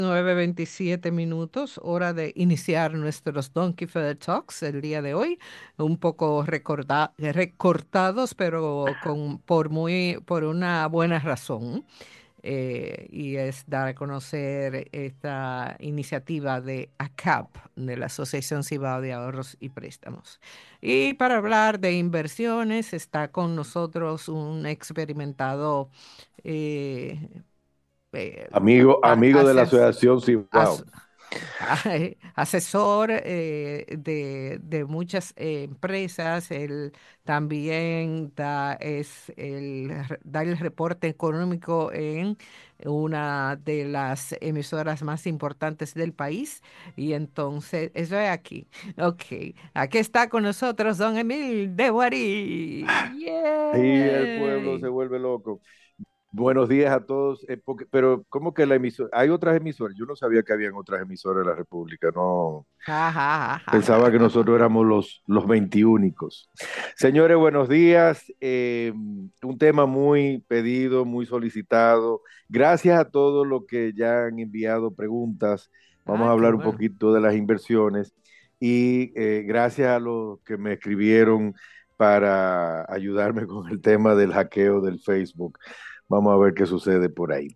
9:27, hora de iniciar nuestros Donkey Feather Talks el día de hoy, un poco recortados, pero por una buena razón, y es dar a conocer esta iniciativa de ACAP, de la Asociación Cibao de Ahorros y Préstamos. Y para hablar de inversiones está con nosotros un experimentado eh, eh, Amigo de la haces- Asociación Cibao. as- asesor de muchas empresas. Él también da el reporte económico en una de las emisoras más importantes del país. Y entonces, eso es aquí. Ok, aquí está con nosotros don Emil de Guarí. Y el pueblo se ¡Yay! vuelve loco. Buenos días a todos. Pero, ¿cómo que la emisora? Hay otras emisoras. Yo no sabía que habían otras emisoras de la República. No, Ja, ja, ja, ja, pensaba que ja, ja. nosotros éramos los 21. Señores, buenos días. Un tema muy pedido, muy solicitado. Gracias a todos los que ya han enviado preguntas. Vamos a Ah, qué hablar un bueno. poquito de las inversiones. Y gracias a los que me escribieron para ayudarme con el tema del hackeo del Facebook. Vamos a ver qué sucede por ahí.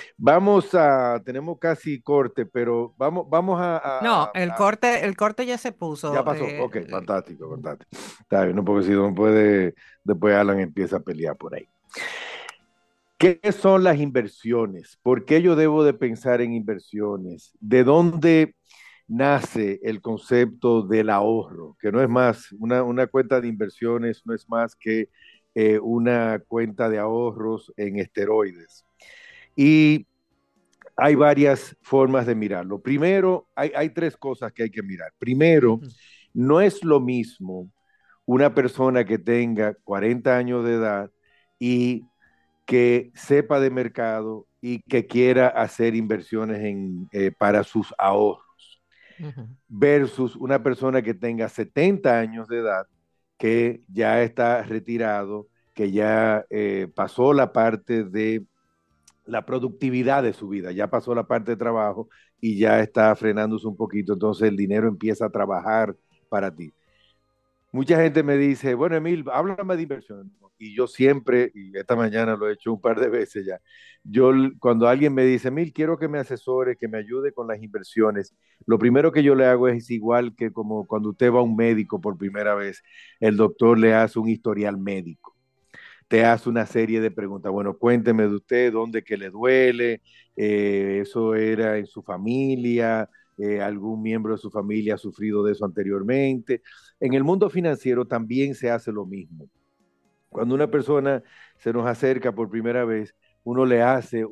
Tenemos casi corte, pero vamos No, el corte ya se ya puso. pasó. Ok, fantástico, fantástico. Está bien, no, porque si no puede, después Alan empieza a pelear por ahí. ¿Qué son las inversiones? ¿Por qué yo debo de pensar en inversiones? ¿De dónde nace el concepto del ahorro? Que no es más, una cuenta de inversiones no es más que una cuenta de ahorros en esteroides. Y hay varias formas de mirarlo. Primero, hay tres cosas que hay que mirar. Primero, Ujú, no es lo mismo una persona que tenga 40 años de edad y que sepa de mercado y que quiera hacer inversiones para sus ahorros, ujú. versus una persona que tenga 70 años de edad, que ya está retirado, que ya pasó la parte de la productividad de su vida, ya pasó la parte de trabajo y ya está frenándose un poquito, entonces el dinero empieza a trabajar para ti. Mucha gente me dice, bueno, Emil, háblame de inversión. Y yo siempre, y esta mañana lo he hecho un par de veces ya, cuando alguien me dice, Emil, quiero que me asesore, que me ayude con las inversiones, lo primero que yo le hago es igual que como cuando usted va a un médico por primera vez, el doctor le hace un historial médico, te hace una serie de preguntas. Bueno, cuénteme de usted, dónde que le duele, eso era en su familia, algún miembro de su familia ha sufrido de eso anteriormente. En el mundo financiero también se hace lo mismo. Cuando una persona se nos acerca por primera vez, uno le hace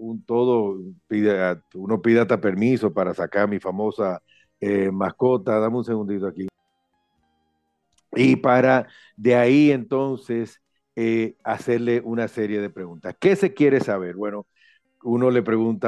uno pide hasta permiso para sacar mi famosa mascota. Dame un segundito aquí. Y para de ahí entonces hacerle una serie de preguntas. ¿Qué se quiere saber? Bueno, uno le pregunta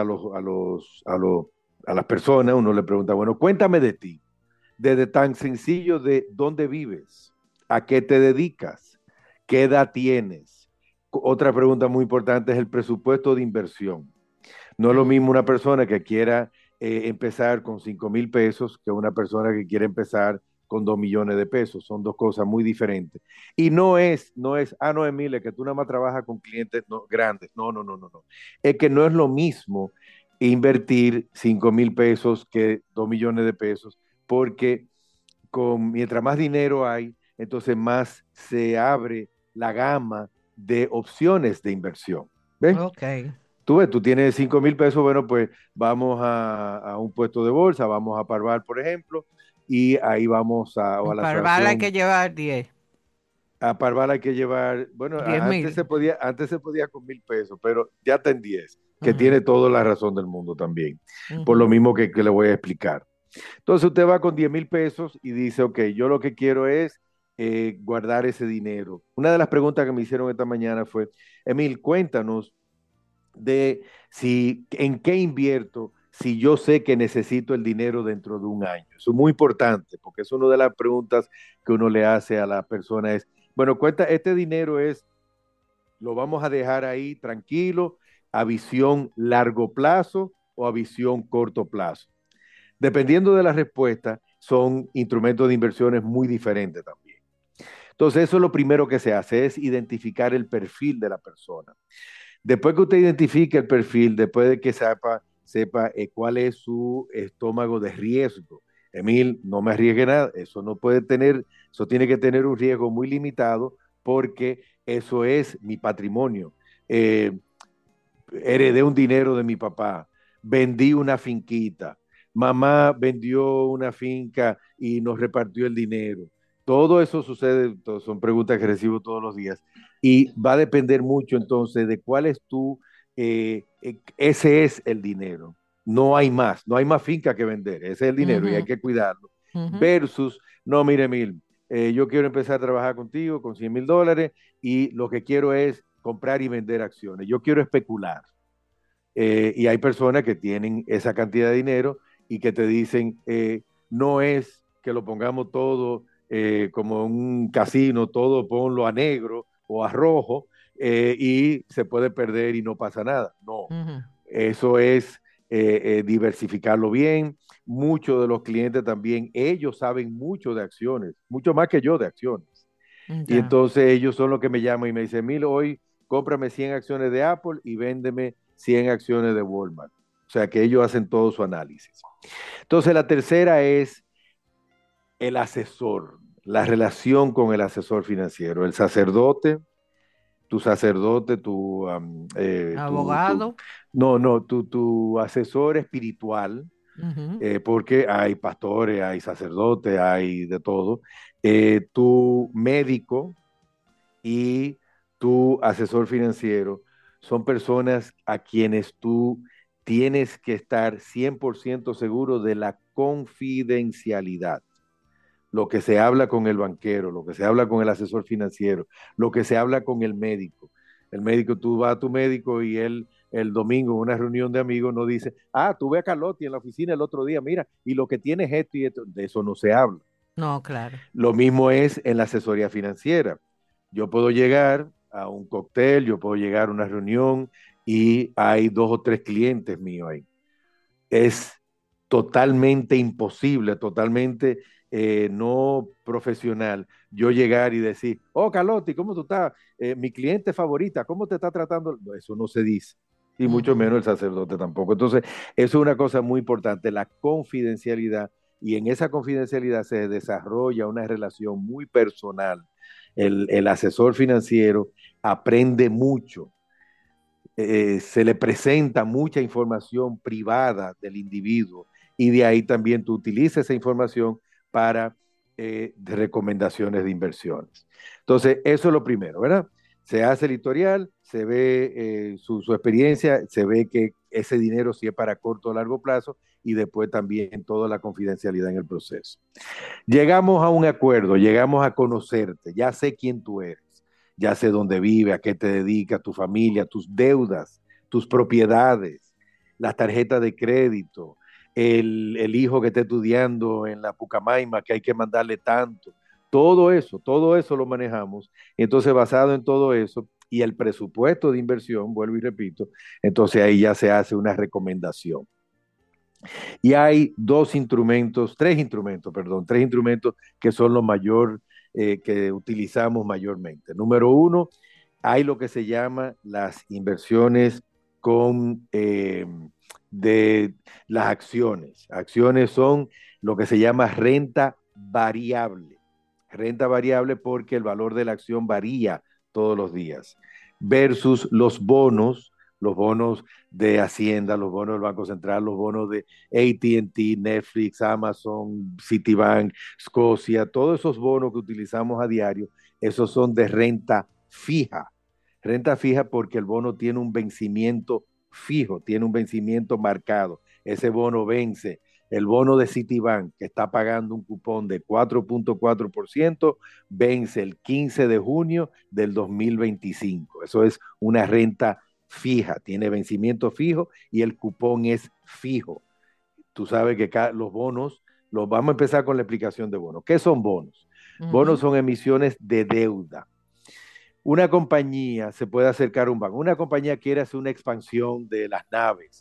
a las personas, uno le pregunta, bueno, cuéntame de ti, desde tan sencillo de dónde vives, a qué te dedicas, qué edad tienes. Otra pregunta muy importante es el presupuesto de inversión. No es lo Mm. mismo una persona que quiera empezar con 5,000 pesos que una persona que quiere empezar con 2 millones de pesos. Son dos cosas muy diferentes. Y no es, no, Emilia, que tú nada más trabajas con clientes grandes. No, no, no, no, no. Es que no es lo mismo invertir 5,000 pesos que 2 millones de pesos, porque mientras más dinero hay, entonces más se abre la gama de opciones de inversión. ¿Ves? Ok. Tú tienes 5,000 pesos, bueno, pues vamos a un puesto de bolsa, vamos a Parval, por ejemplo, y ahí o a la Para Bala hay que asociación. llevar 10, A Parval hay que llevar, bueno, 10 antes se mil. podía, antes se podía con 1,000 pesos, pero ya está en 10, que Ujú, tiene toda la razón del mundo también, por lo ujú. mismo que le voy a explicar. Entonces usted va con 10,000 pesos y dice, ok, yo lo que quiero es guardar ese dinero. Una de las preguntas que me hicieron esta mañana fue, Emil, cuéntanos de si en qué invierto si yo sé que necesito el dinero dentro de un año. Eso es muy importante porque es una de las preguntas que uno le hace a la persona es, bueno, cuenta, este dinero lo vamos a dejar ahí tranquilo, a visión largo plazo, o a visión corto plazo. Dependiendo de la respuesta, son instrumentos de inversiones muy diferentes también. Entonces, eso es lo primero que se hace, es identificar el perfil de la persona. Después que usted identifique el perfil, después de que sepa cuál es su estómago de riesgo. Emil, no me arriesgue nada, eso no puede tener, eso tiene que tener un riesgo muy limitado porque eso es mi patrimonio. Eh, Heredé un dinero de mi papá, vendí una finquita, mamá vendió una finca y nos repartió el dinero. Todo eso sucede, son preguntas que recibo todos los días y va a depender mucho entonces de cuál es ese es el dinero. No hay más finca que vender, ese es el dinero y hay Ujú, que cuidarlo. ujú. Versus, no, mire, Mil, yo quiero empezar a trabajar contigo con $100,000 y lo que quiero es comprar y vender acciones. Yo quiero especular. Y hay personas que tienen esa cantidad de dinero y que te dicen, no es que lo pongamos todo como un casino, todo ponlo a negro o a rojo y se puede perder y no pasa nada. No, Ujú. eso es diversificarlo bien. Muchos de los clientes también, ellos saben mucho de acciones, mucho más que yo de acciones. Y Ya. entonces ellos son los que me llaman y me dicen, Milo, hoy cómprame 100 acciones de Apple y véndeme 100 acciones de Walmart. O sea que ellos hacen todo su análisis. Entonces la tercera es el asesor, la relación con el asesor financiero, el sacerdote, tu sacerdote, Abogado. no, no, tu asesor espiritual, Ujú. porque hay pastores, hay sacerdotes, hay de todo, tu médico, y tu asesor financiero son personas a quienes tú tienes que estar 100% seguro de la confidencialidad. Lo que se habla con el banquero, lo que se habla con el asesor financiero, lo que se habla con el médico. El médico, tú vas a tu médico y él el domingo en una reunión de amigos no dice, tú ve a Carlotti en la oficina el otro día, mira, y lo que tienes es esto y esto, de eso no se habla. No, claro. Lo mismo es en la asesoría financiera. Yo puedo llegar a un cóctel, yo puedo llegar a una reunión y hay 2 o 3 clientes míos ahí. Es totalmente imposible, totalmente no profesional yo llegar y decir, oh, Carlotti, ¿cómo tú estás? Mi cliente favorita, ¿cómo te está tratando? No, eso no se dice. Y mucho Ujú. menos el sacerdote tampoco. Entonces, eso es una cosa muy importante, la confidencialidad. Y en esa confidencialidad se desarrolla una relación muy personal. El asesor financiero aprende mucho, se le presenta mucha información privada del individuo y de ahí también tú utilizas esa información para recomendaciones de inversiones. Entonces, eso es lo primero, ¿verdad? Se hace el historial, se ve su experiencia, se ve que ese dinero sí es para corto o largo plazo y después también toda la confidencialidad en el proceso. Llegamos a un acuerdo, llegamos a conocerte, ya sé quién tú eres, ya sé dónde vive, a qué te dedicas, tu familia, tus deudas, tus propiedades, las tarjetas de crédito, el hijo que está estudiando en la Pucamaima, que hay que mandarle tanto. Todo eso lo manejamos. Entonces, basado en todo eso y el presupuesto de inversión, vuelvo y repito, entonces ahí ya se hace una recomendación. Y hay tres instrumentos que son los mayor que utilizamos mayormente. Número uno, hay lo que se llama las inversiones con de las acciones. Acciones son lo que se llama renta variable. Renta variable porque el valor de la acción varía todos los días. Versus los bonos de Hacienda, los bonos del Banco Central, los bonos de AT&T, Netflix, Amazon, Citibank, Scotia, todos esos bonos que utilizamos a diario, esos son de renta fija. Renta fija porque el bono tiene un vencimiento fijo, tiene un vencimiento marcado. Ese bono vence. El bono de Citibank, que está pagando un cupón de 4.4%, vence el 15 de junio del 2025. Eso es una renta fija, tiene vencimiento fijo y el cupón es fijo. Tú sabes que los bonos, los vamos a empezar con la explicación de bonos. ¿Qué son bonos? Bonos Ujú. son emisiones de deuda. Una compañía se puede acercar a un banco. Una compañía quiere hacer una expansión de las naves,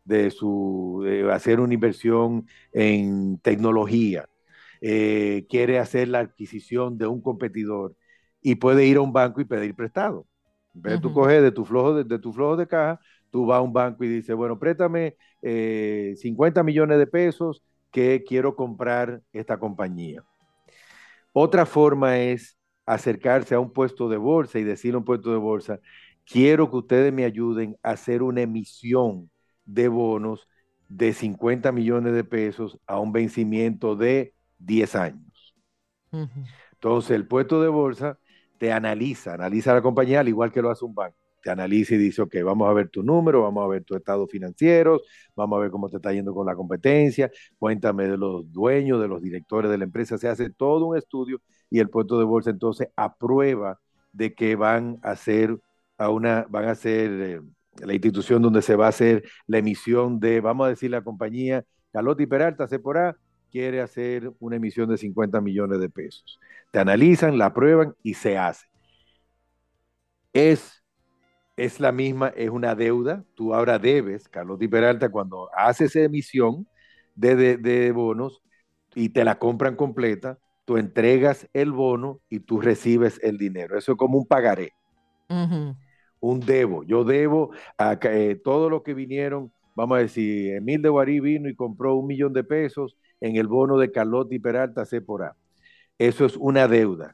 de hacer una inversión en tecnología, quiere hacer la adquisición de un competidor y puede ir a un banco y pedir prestado. En vez de tú Ujú, coger de tu flujo de caja, tú vas a un banco y dices, bueno, préstame 50 millones de pesos que quiero comprar esta compañía. Otra forma es acercarse a un puesto de bolsa y decirle a un puesto de bolsa, quiero que ustedes me ayuden a hacer una emisión de bonos de 50 millones de pesos a un vencimiento de 10 años. ujú. Entonces, el puesto de bolsa te analiza la compañía al igual que lo hace un banco. Te analiza y dice, ok, vamos a ver tu número, vamos a ver tus estados financieros, vamos a ver cómo te está yendo con la competencia, cuéntame de los dueños, de los directores de la empresa. Se hace todo un estudio y el puesto de bolsa entonces aprueba de que van a ser la institución donde se va a hacer la emisión de, vamos a decir, la compañía Calotti Peralta, C por A, quiere hacer una emisión de 50 millones de pesos. Te analizan, la aprueban y se hace. Es, es la misma, es una deuda. Tú ahora debes, Carlos Di Peralta, cuando haces emisión de bonos y te la compran completa, tú entregas el bono y tú recibes el dinero. Eso es como un pagaré, Ujú, un debo. Yo debo a todos los que vinieron, vamos a decir, Emil de Guarí vino y compró 1 millón de pesos en el bono de Carlos Di Peralta C por A. Eso es una deuda.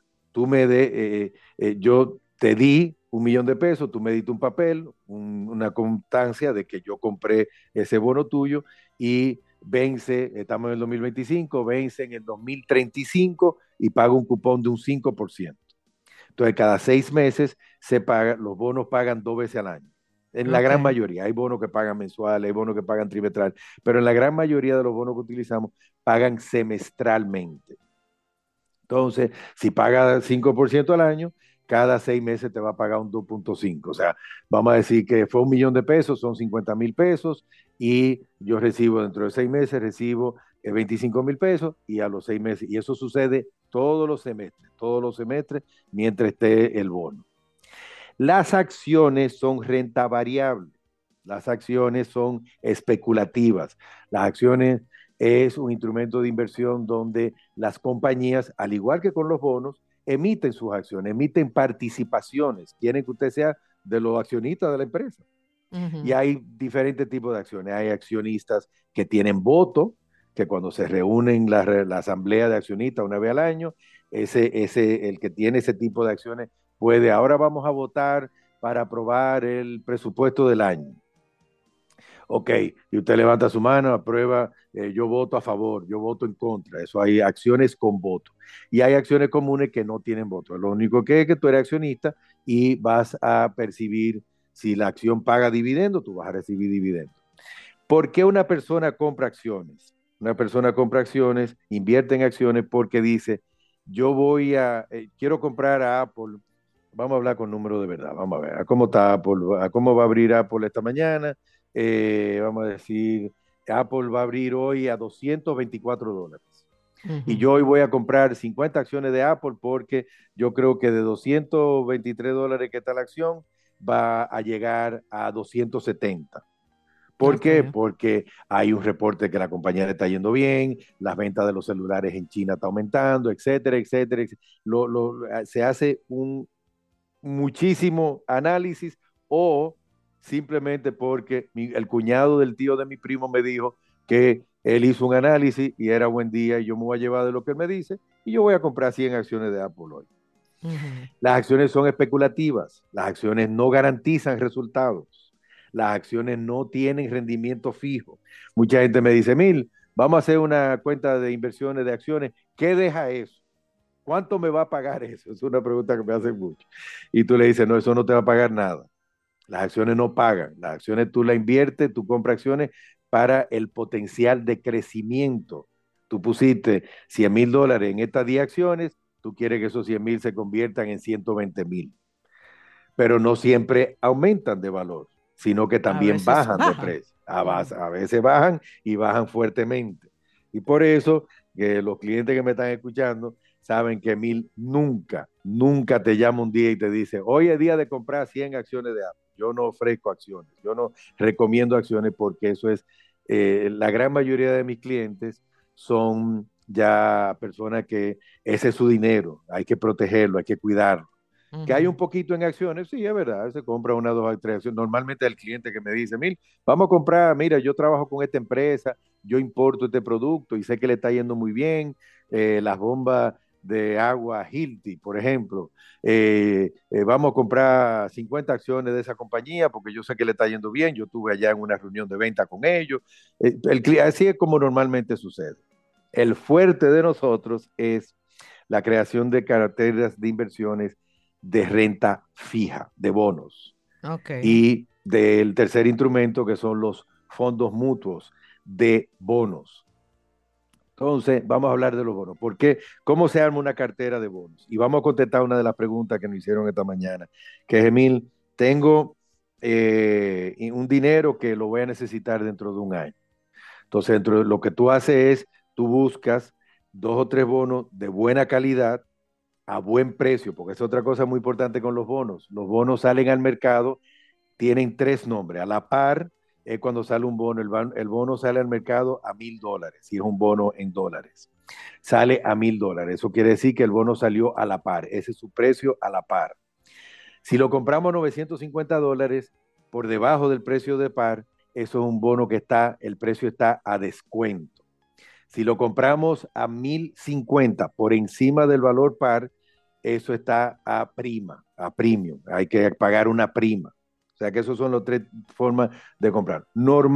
Yo te di 1 millón de pesos, tú me diste un papel, una constancia de que yo compré ese bono tuyo y vence, estamos en el 2025, vence en el 2035 y pago un cupón de un 5%. Entonces, cada 6 meses se paga, los bonos pagan 2 veces al año. En la gran ok. mayoría, hay bonos que pagan mensuales, hay bonos que pagan trimestral, pero en la gran mayoría de los bonos que utilizamos pagan semestralmente. Entonces, si paga 5% al año, cada 6 meses te va a pagar un 2,5. O sea, vamos a decir que fue 1 millón de pesos, son 50,000 pesos y yo recibo dentro de 6 meses, recibo 25,000 pesos y a los 6 meses. Y eso sucede todos los semestres, mientras esté el bono. Las acciones son renta variable. Las acciones son especulativas. Las acciones es un instrumento de inversión donde las compañías, al igual que con los bonos, emiten sus acciones, emiten participaciones. Quieren que usted sea de los accionistas de la empresa. Y Ujú, hay diferentes tipos de acciones. Hay accionistas que tienen voto, que cuando se reúnen la asamblea de accionistas una vez al año, el que tiene ese tipo de acciones puede, ahora vamos a votar para aprobar el presupuesto del año. Ok, y usted levanta su mano, aprueba, yo voto a favor, yo voto en contra. Eso hay acciones con voto. Y hay acciones comunes que no tienen voto. Lo único que es que tú eres accionista y vas a percibir, si la acción paga dividendo, tú vas a recibir dividendo. ¿Por qué una persona compra acciones? Una persona compra acciones, invierte en acciones porque dice, quiero comprar a Apple. Vamos a hablar con números de verdad. Vamos a ver, ¿a cómo está Apple? ¿A cómo va a abrir Apple esta mañana? Vamos a decir, Apple va a abrir hoy a $224. Y ujú. yo hoy voy a comprar 50 acciones de Apple porque yo creo que de $223 que está la acción va a llegar a 270. ¿Por qué? Ok. Porque hay un reporte que la compañía le está yendo bien, las ventas de los celulares en China está aumentando, etcétera, etcétera. Se hace un muchísimo análisis o simplemente porque el cuñado del tío de mi primo me dijo que él hizo un análisis y era buen día y yo me voy a llevar de lo que él me dice y yo voy a comprar 100 acciones de Apple hoy. Ujú. Las acciones son especulativas, las acciones no garantizan resultados, las acciones no tienen rendimiento fijo. Mucha gente me dice, Mil, vamos a hacer una cuenta de inversiones de acciones, ¿qué deja eso? ¿Cuánto me va a pagar eso? Es una pregunta que me hacen mucho. Y tú le dices, no, eso no te va a pagar nada. Las acciones no pagan. Las acciones tú las inviertes, tú compras acciones para el potencial de crecimiento. Tú pusiste $100,000 en estas 10 acciones, tú quieres que esos 100,000 se conviertan en 120,000. Pero no siempre aumentan de valor, sino que A también veces bajan de bajan. precio. Ujú. A veces bajan y bajan fuertemente. Y por eso que los clientes que me están escuchando saben que nunca te llama un día y te dice, hoy es día de comprar 100 acciones de Apple. Yo no ofrezco acciones, yo no recomiendo acciones porque eso es, la gran mayoría de mis clientes son ya personas que ese es su dinero, hay que protegerlo, hay que cuidarlo. Que hay un Ujú. poquito en acciones, sí, es verdad, se compra una, dos, tres acciones. Normalmente el cliente que me dice, mira, vamos a comprar, mira, yo trabajo con esta empresa, yo importo este producto y sé que le está yendo muy bien, las bombas de agua Hilti, por ejemplo, vamos a comprar 50 acciones de esa compañía porque yo sé que le está yendo bien, yo estuve allá en una reunión de venta con ellos. Así es como normalmente sucede. El fuerte de nosotros es la creación de carteras de inversiones de renta fija, de bonos, Ok. y del tercer instrumento que son los fondos mutuos de bonos. Entonces, vamos a hablar de los bonos. ¿Por qué? ¿Cómo se arma una cartera de bonos? Y vamos a contestar una de las preguntas que nos hicieron esta mañana, que es, Emil, tengo un dinero que lo voy a necesitar dentro de un año. Entonces, dentro de lo que tú haces es, tú buscas dos o tres bonos de buena calidad a buen precio, porque es otra cosa muy importante con los bonos. Los bonos salen al mercado, tienen tres nombres. A la par es cuando sale un bono. El bono sale al mercado a $1,000, si es un bono en dólares. Sale a $1,000. Eso quiere decir que el bono salió a la par. Ese es su precio a la par. Si lo compramos a $950 por debajo del precio de par, eso es un bono que está, el precio está a descuento. Si lo compramos a 1,050 por encima del valor par, eso está a prima, a premium. Hay que pagar una prima. O sea que esas son las tres formas de comprar.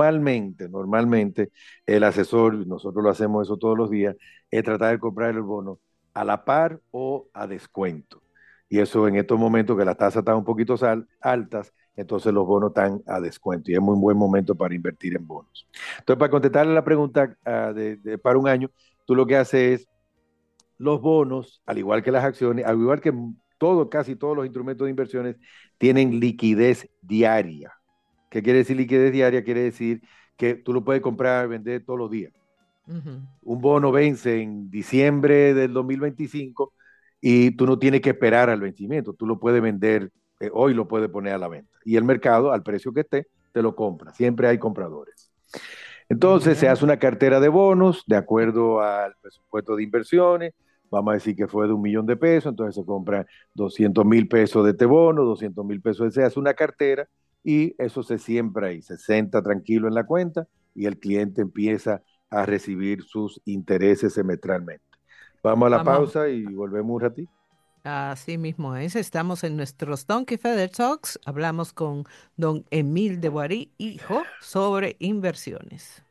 Normalmente, el asesor, nosotros lo hacemos eso todos los días, es tratar de comprar el bono a la par o a descuento. Y eso en estos momentos que las tasas están un poquito altas, entonces los bonos están a descuento y es muy buen momento para invertir en bonos. Entonces, para contestarle la pregunta para un año, tú lo que haces es los bonos, al igual que las acciones, al igual que casi todos los instrumentos de inversiones, tienen liquidez diaria. ¿Qué quiere decir liquidez diaria? Quiere decir que tú lo puedes comprar, vender todos los días. Ujú. Un bono vence en diciembre del 2025 y tú no tienes que esperar al vencimiento. Tú lo puedes vender, hoy lo puedes poner a la venta. Y el mercado, al precio que esté, te lo compra. Siempre hay compradores. Entonces se Bien. hace una cartera de bonos de acuerdo al presupuesto de inversiones. Vamos a decir que fue de $1,000,000, entonces se compra 200,000 pesos de este bono, 200,000 pesos, se hace una cartera y eso se siembra ahí, se senta tranquilo en la cuenta y el cliente empieza a recibir sus intereses semestralmente. Vamos a la Vamos. pausa y volvemos un ratito. Así mismo es. Estamos en nuestros Donkey Feather Talks. Hablamos con don Emil de Boirí, hijo, sobre inversiones.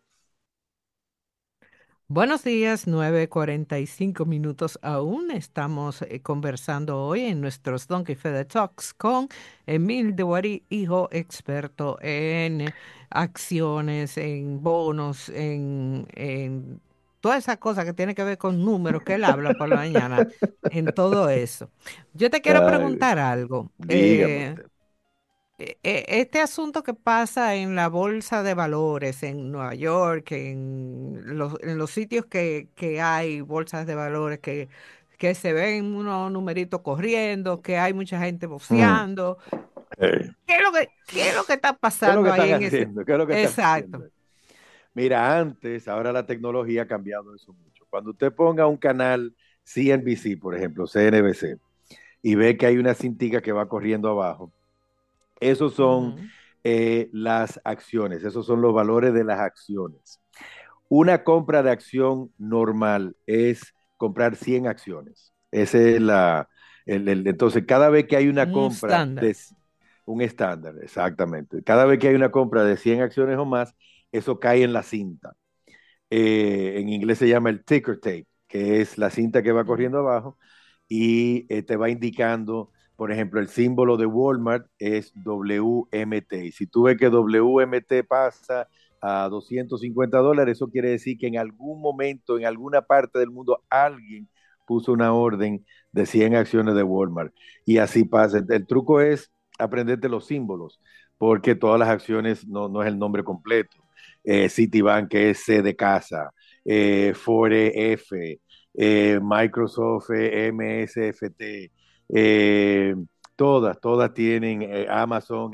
Buenos días, 9:45 aún. Estamos conversando hoy en nuestros Donkey Feather Talks con Emil de Boirí, hijo, experto en acciones, en bonos, en toda esa cosa que tiene que ver con números que él habla por la mañana, en todo eso. Yo te quiero Ay, preguntar algo. dígame usted. Este asunto que pasa en la bolsa de valores en Nueva York, en los sitios que hay bolsas de valores que se ven unos numeritos corriendo, que hay mucha gente Mm. boceando. Eh, ¿Qué es lo que está ¿Qué es lo que pasando ahí están en ese? haciendo? ¿Qué es lo que están Exacto. haciendo? Mira, antes, ahora la tecnología ha cambiado eso mucho. Cuando usted ponga un canal CNBC, por ejemplo, CNBC, y ve que hay una cintica que va corriendo abajo, esos son Ujú. las acciones, esos son los valores de las acciones. Una compra de acción normal es comprar 100 acciones. Ese es entonces, cada vez que hay una Un compra estándar. de un estándar, exactamente. Cada vez que hay una compra de 100 acciones o más, eso cae en la cinta. En inglés se llama el ticker tape, que es la cinta que va Ujú. corriendo abajo y te va indicando, por ejemplo, el símbolo de Walmart es WMT. Y si tú ves que WMT pasa a $250, eso quiere decir que en algún momento, en alguna parte del mundo, alguien puso una orden de 100 acciones de Walmart. Y así pasa. El truco es aprenderte los símbolos, porque todas las acciones no es el nombre completo. Citibank, que es C de casa, Ford F, Microsoft MSFT, todas tienen Amazon,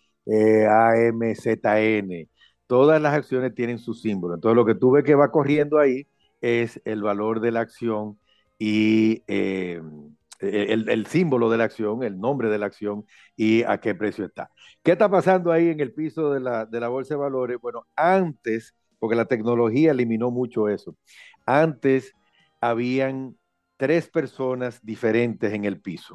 AMZN, todas las acciones tienen su símbolo. Entonces lo que tú ves que va corriendo ahí es el valor de la acción y el símbolo de la acción, el nombre de la acción y a qué precio está. ¿Qué está pasando ahí en el piso de la bolsa de valores? Bueno, antes, porque la tecnología eliminó mucho eso, antes habían tres personas diferentes en el piso.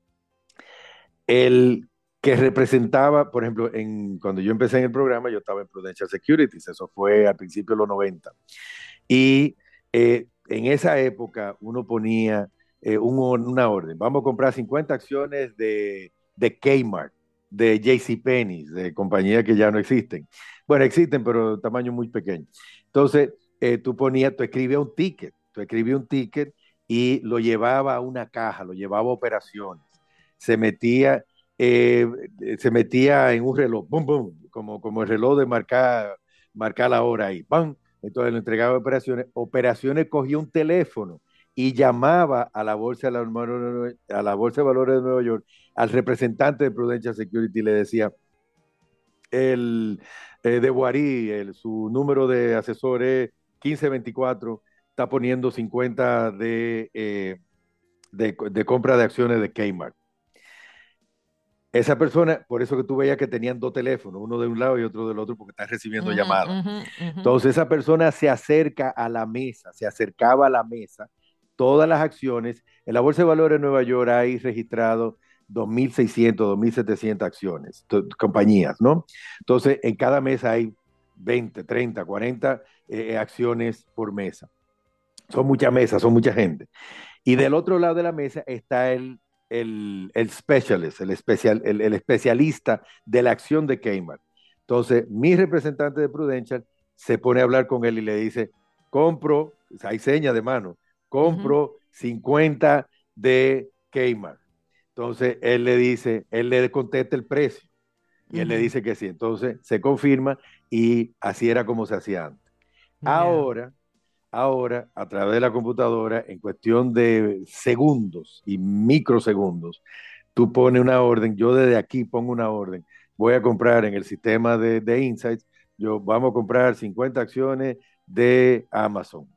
El que representaba, por ejemplo, cuando yo empecé en el programa, yo estaba en Prudential Securities, eso fue al principio de los 90. Y en esa época uno ponía una orden, vamos a comprar 50 acciones de Kmart, de JCPenney, de compañías que ya no existen. Bueno, existen, pero de tamaño muy pequeño. Entonces, tú escribías un ticket y lo llevaba a una caja, lo llevaba a operaciones, se metía, eh, se metía en un reloj, boom, boom, como el reloj de marcar la hora ahí, ¡pam! Entonces lo entregaba a operaciones. Operaciones cogía un teléfono y llamaba a la Bolsa de Valores de Nueva York, al representante de Prudential Security, y le decía, el de Guarí, su número de asesor es 1524, está poniendo 50 de compra de acciones de Kmart. Esa persona, por eso que tú veías que tenían dos teléfonos, uno de un lado y otro del otro, porque están recibiendo Ujú, llamadas. ujú, ujú. Entonces esa persona se acerca a la mesa, se acercaba a la mesa, todas las acciones. En la Bolsa de Valores de Nueva York hay registrado 2.600, 2.700 acciones, compañías, ¿no? Entonces en cada mesa hay 20, 30, 40 acciones por mesa. Son muchas mesas, son mucha gente. Y del otro lado de la mesa está el specialist, el especialista de la acción de Kmart. Entonces, mi representante de Prudential se pone a hablar con él y le dice, compro, hay seña de mano, Ujú, compro 50 de Kmart. Entonces, él le contesta el precio y él le ujú. dice que sí. Entonces, se confirma y así era como se hacía antes. Ya. Ahora, Ahora, a través de la computadora, en cuestión de segundos y microsegundos, tú pones una orden, yo desde aquí pongo una orden, voy a comprar en el sistema de Insights, vamos a comprar 50 acciones de Amazon.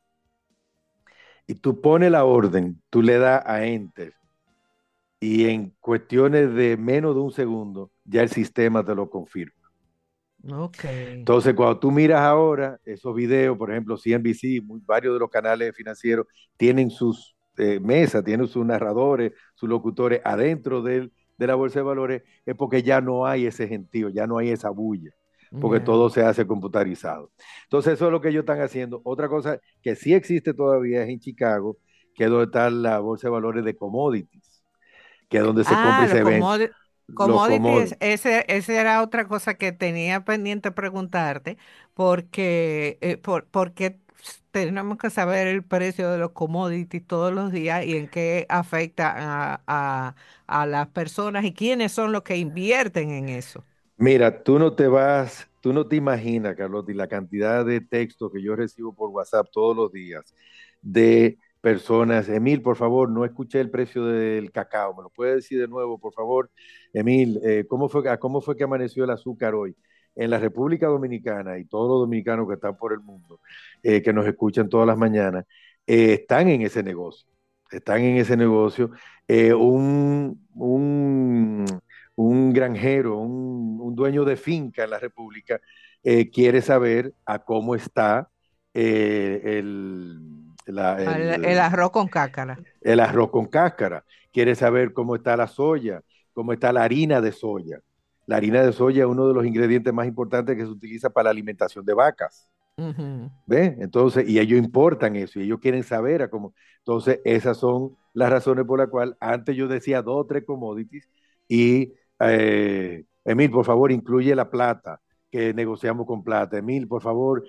Y tú pones la orden, tú le das a Enter y en cuestiones de menos de un segundo, ya el sistema te lo confirma. Ok. Entonces, cuando tú miras ahora esos videos, por ejemplo, CNBC, varios de los canales financieros tienen sus mesas, tienen sus narradores, sus locutores adentro de la bolsa de valores, es porque ya no hay ese gentío, ya no hay esa bulla, porque Ya. todo se hace computarizado. Entonces, eso es lo que ellos están haciendo. Otra cosa que sí existe todavía es en Chicago, que es donde está la bolsa de valores de commodities, que es donde se compra Ah, y los se vende. Los commodities, commodities. ese era otra cosa que tenía pendiente preguntarte, porque, porque tenemos que saber el precio de los commodities todos los días y en qué afecta a las personas y quiénes son los que invierten en eso. Mira, tú no te imaginas, Carlota, y la cantidad de textos que yo recibo por WhatsApp todos los días de personas. Emil, por favor, no escuché el precio del cacao. ¿Me lo puede decir de nuevo, por favor? Emil, cómo fue que amaneció el azúcar hoy? En la República Dominicana y todos los dominicanos que están por el mundo, que nos escuchan todas las mañanas, están en ese negocio. Están en ese negocio. Eh, un, un un granjero, un dueño de finca en la República, quiere saber a cómo está eh, el, El arroz con cácara. el arroz con cáscara, quiere saber cómo está la soya, cómo está la harina de soya. La harina de soya es uno de los ingredientes más importantes que se utiliza para la alimentación de vacas. Ujú. ¿Ve? Entonces, y ellos importan eso y ellos quieren saber a cómo. Entonces, esas son las razones por las cuales antes yo decía dos o tres commodities y Emil, por favor, incluye la plata, que negociamos con plata. Emil, por favor,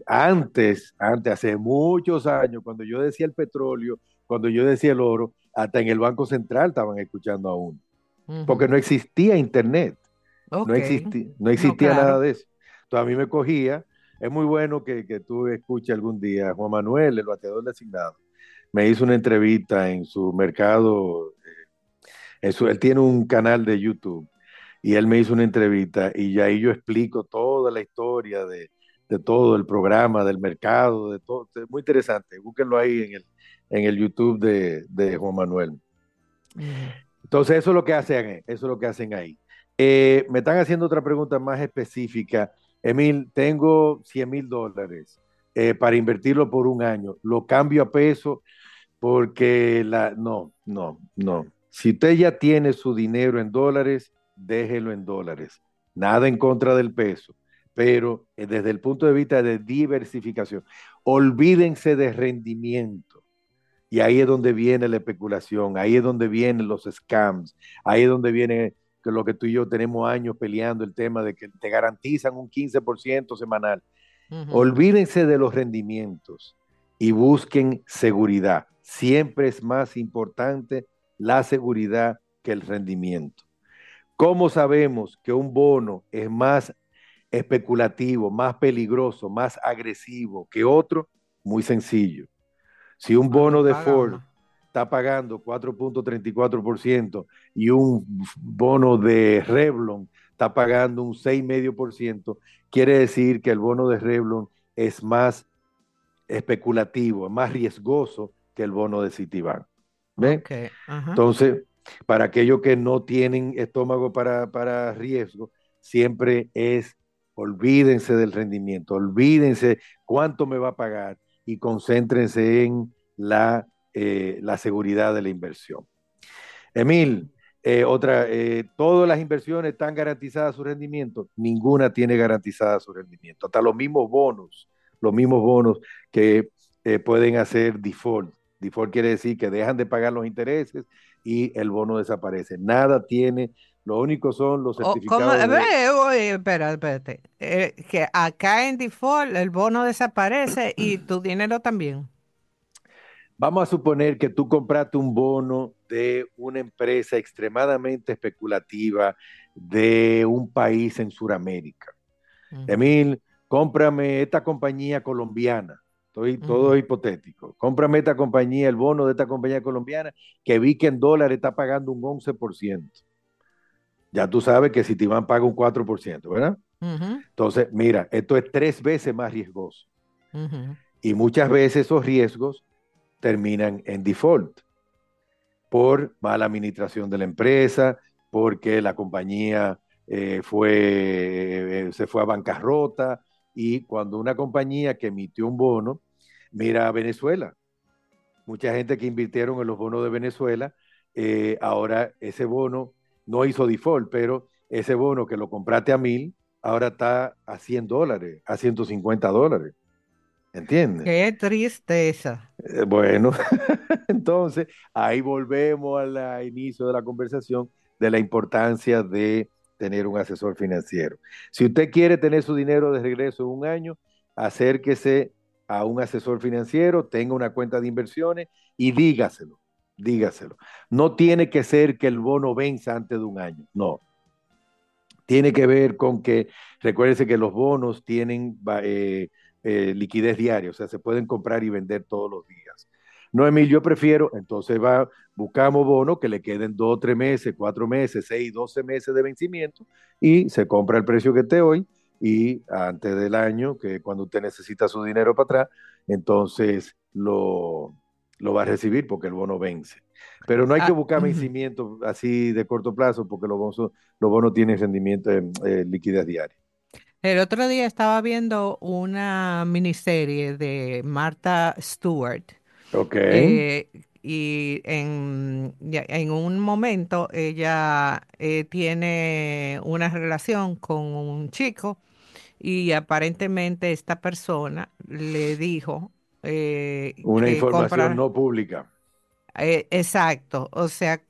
hace muchos años, cuando yo decía el petróleo, cuando yo decía el oro, hasta en el Banco Central estaban escuchando a uno, porque Ujú. no existía internet. Ok. No No, existía nada claro. de eso. Entonces a mí me cogía, es muy bueno que tú escuches algún día, Juan Manuel, el bateador designado, me hizo una entrevista en su mercado Eso, él tiene un canal de YouTube y él me hizo una entrevista y ya ahí yo explico toda la historia de todo el programa, del mercado, de todo. Es muy interesante. Búsquenlo ahí en el YouTube de Juan Manuel. Ujú. Entonces, eso es lo que hacen, eso es lo que hacen ahí. Me están haciendo otra pregunta más específica. Emil, tengo $100,000 para invertirlo por un año. Lo cambio a peso porque no, no, no. Si usted ya tiene su dinero en dólares, déjelo en dólares. Nada en contra del peso, pero desde el punto de vista de diversificación, olvídense de rendimiento. Y ahí es donde viene la especulación, ahí es donde vienen los scams, ahí es donde viene que lo que tú y yo tenemos años peleando, el tema de que te garantizan un 15% semanal. Ujú. Olvídense de los rendimientos y busquen seguridad. Siempre es más importante la seguridad que el rendimiento. ¿Cómo sabemos que un bono es más especulativo, más peligroso, más agresivo que otro? Muy sencillo. Si un Cuando bono de paga Ford más. está pagando 4,34% y un bono de Revlon está pagando un 6,5%, quiere decir que el bono de Revlon es más especulativo, es más riesgoso que el bono de Citibank. ¿Ven? Ok, ajá. Entonces, para aquellos que no tienen estómago para riesgo, siempre es olvídense del rendimiento, olvídense cuánto me va a pagar y concéntrense en la seguridad de la inversión. Emil, todas las inversiones están garantizadas su rendimiento, ninguna tiene garantizada su rendimiento, hasta los mismos bonos que pueden hacer default. Default quiere decir que dejan de pagar los intereses y el bono desaparece. Nada tiene, lo único son los ¿Cómo? certificados de... Oye, espera, espérate. Que acá en default el bono desaparece y tu dinero también. Vamos a suponer que tú compraste un bono de una empresa extremadamente especulativa de un país en Sudamérica. Ujú, Emil, cómprame esta compañía colombiana. Estoy todo ujú. hipotético. Cómprame esta compañía, el bono de esta compañía colombiana, que vi que en dólares está pagando un 11%. Ya tú sabes que Citibank paga un 4%, ¿verdad? Ujú, Entonces, mira, esto es 3 veces más riesgoso. ujú. Y muchas veces esos riesgos terminan en default por mala administración de la empresa, porque la compañía se fue a bancarrota y cuando una compañía que emitió un bono, mira a Venezuela, mucha gente que invirtieron en los bonos de Venezuela, ahora ese bono no hizo default, pero ese bono que lo compraste a 1,000, ahora está a $100, a $150, ¿entiendes? Qué tristeza. Bueno, entonces ahí volvemos al inicio de la conversación de la importancia de tener un asesor financiero. Si usted quiere tener su dinero de regreso en un año, acérquese a un asesor financiero, tenga una cuenta de inversiones y dígaselo, dígaselo. No tiene que ser que el bono venza antes de un año, no. Tiene que ver con que, recuérdense que los bonos tienen liquidez diaria, o sea, se pueden comprar y vender todos los días. No, Emil, yo prefiero, entonces buscamos bonos que le queden 2, 3 meses, 4 meses, 6, 12 meses de vencimiento y se compra el precio que esté hoy y antes del año, que cuando usted necesita su dinero para atrás, entonces lo va a recibir porque el bono vence. Pero no hay que Ah, buscar ujú. vencimiento así de corto plazo porque los bonos tienen rendimiento en liquidez diaria. El otro día estaba viendo una miniserie de Martha Stewart. Ok. eh, y en un momento ella tiene una relación con un chico y aparentemente esta persona le dijo Una que información comprara. no pública. Exacto, o sea,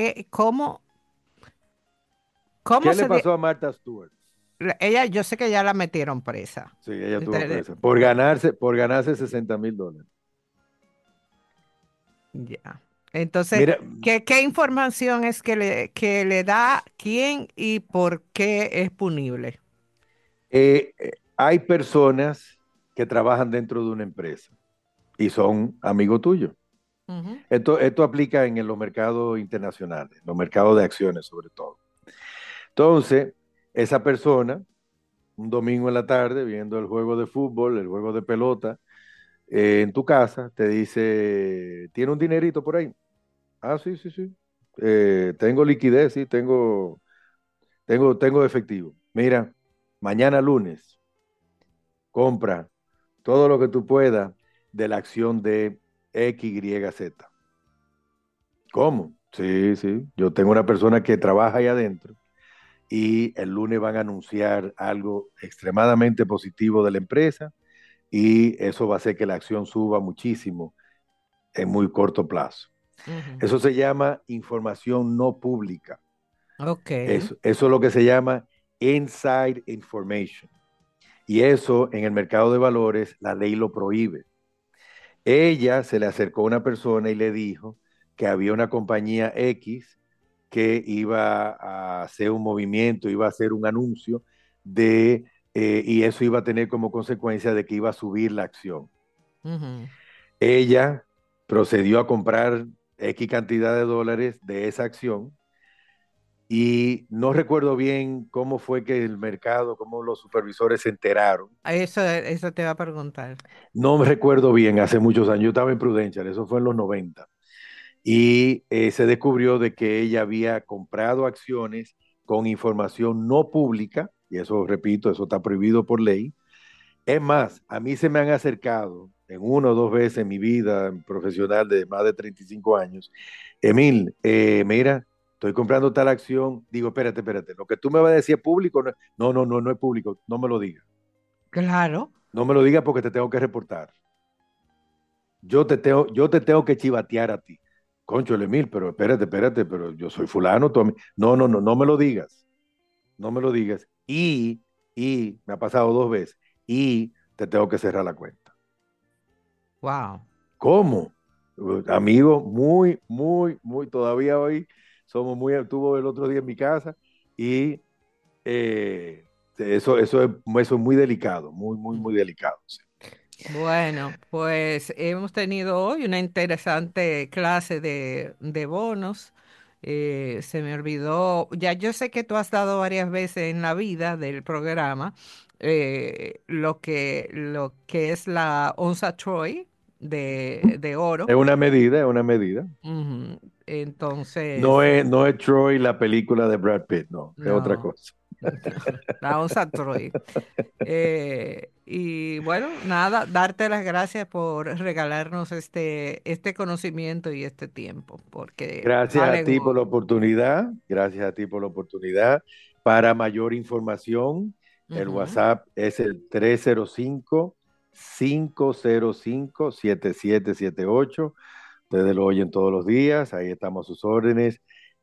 ¿Qué ¿cómo le se... pasó a Martha Stewart? ella, yo sé que ya la metieron presa. Sí, ella estuvo Entonces, presa por ganarse $60,000. ya. Entonces, Mira, ¿qué información es que le da quién y por qué es punible? hay personas que trabajan dentro de una empresa y son amigos tuyos. Ujú. Esto aplica en los mercados internacionales, los mercados de acciones sobre todo. Entonces, esa persona, un domingo en la tarde, viendo el juego de fútbol, el juego de pelota, en tu casa, te dice, ¿tiene un dinerito por ahí? Ah, sí, sí, sí. Tengo liquidez, sí, tengo efectivo. Mira, mañana lunes, compra todo lo que tú puedas de la acción de XYZ. ¿Cómo? Sí, sí. Yo tengo una persona que trabaja ahí adentro y el lunes van a anunciar algo extremadamente positivo de la empresa y eso va a hacer que la acción suba muchísimo en muy corto plazo. Ujú. Eso se llama información no pública. Ok. Eso es lo que se llama inside information. Y eso en el mercado de valores la ley lo prohíbe. Ella se le acercó a una persona y le dijo que había una compañía X que iba a hacer un movimiento, iba a hacer un anuncio y eso iba a tener como consecuencia de que iba a subir la acción. Ujú. Ella procedió a comprar X cantidad de dólares de esa acción y no recuerdo bien cómo fue que el mercado, cómo los supervisores se enteraron. Eso te va a preguntar. No me recuerdo bien, hace muchos años, yo estaba en Prudential, eso fue en los 90. Y se descubrió de que ella había comprado acciones con información no pública, y eso, repito, eso está prohibido por ley. Es más, a mí se me han acercado en una o dos veces en mi vida profesional de más de 35 años. Emil, mira, estoy comprando tal acción. Digo, espérate, espérate, lo que tú me vas a decir es público. No, no, no, no es público, no me lo digas. Claro. No me lo digas porque te tengo que reportar. Yo te tengo que chivatear a ti. Concho, Emil, pero espérate, espérate, pero yo soy fulano. No, no, no, no me lo digas. No me lo digas. Y me ha pasado dos veces. Y te tengo que cerrar la cuenta. Wow. ¿Cómo? Amigo, muy, muy, muy, todavía hoy estuvo el otro día en mi casa y eso es muy delicado, muy, muy, muy delicado. Sí. Bueno, pues hemos tenido hoy una interesante clase de bonos. Se me olvidó, ya yo sé que tú has dado varias veces en la vida del programa lo que es la onza Troy de oro. Es una medida, es una medida. Ujú. No Entonces, es, no es Troy la película de Brad Pitt, no, es otra no, cosa. la onza Troy. Y bueno, nada, darte las gracias por regalarnos este conocimiento y este tiempo, porque Gracias a valen ti por la oro. oportunidad, gracias a ti por la oportunidad. Para mayor información, el Ujú. WhatsApp es el 305-505-7778. Ustedes lo oyen todos los días, ahí estamos a sus órdenes.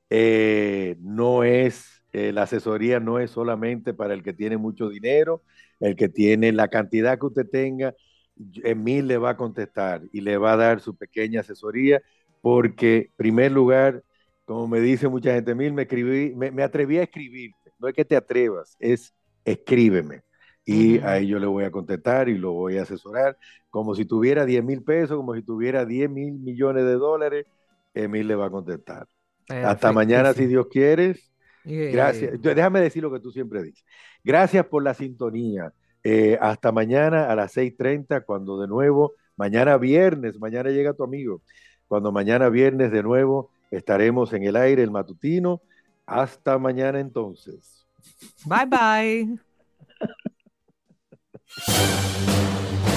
La asesoría no es solamente para el que tiene mucho dinero, el que tiene la cantidad que usted tenga, Emil le va a contestar y le va a dar su pequeña asesoría, porque, en primer lugar, como me dice mucha gente, Emil, me atreví a escribirte. No es que te atrevas, es escríbeme. Y Ujú. ahí yo le voy a contestar y lo voy a asesorar como si tuviera 10,000 pesos, como si tuviera 10,000 millones de dólares. Emil le va a contestar. Hasta mañana, si Perfectísimo. Dios quiere. Eh, Gracias. Déjame decir lo que tú siempre dices. Gracias por la sintonía. Hasta mañana a las 6:30, cuando de nuevo, mañana viernes, mañana llega tu amigo. Cuando mañana viernes de nuevo estaremos en el aire, el matutino. Hasta mañana entonces. bye bye.